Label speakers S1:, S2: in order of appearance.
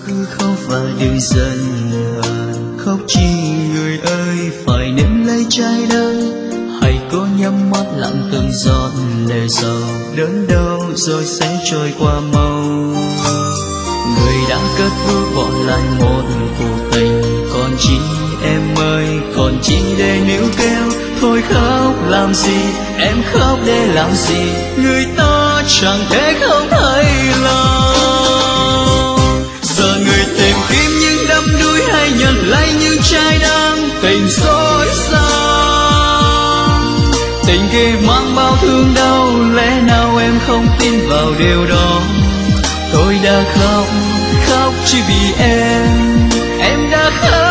S1: cứ khóc và đừng giận hờn. Khóc chi người ơi, phải nếm lấy trái đắng. Hãy cố nhắm mắt lặng từng giọt lệ sầu, đớn đau rồi sẽ trôi qua mau. Người đã cất bước bỏ lại một cuộc tình, còn chi em ơi, còn chi để níu kéo. Thôi khóc làm gì, em khóc để làm gì, người ta chẳng thể không thấy lòng. Giờ người tìm kiếm những đắm đuối hay nhận lấy những trái đắng, tình dối gian. Tình kia mang bao thương đau, lẽ nào em không tin vào điều đó. Tôi đã khóc, khóc chỉ vì em đã khóc.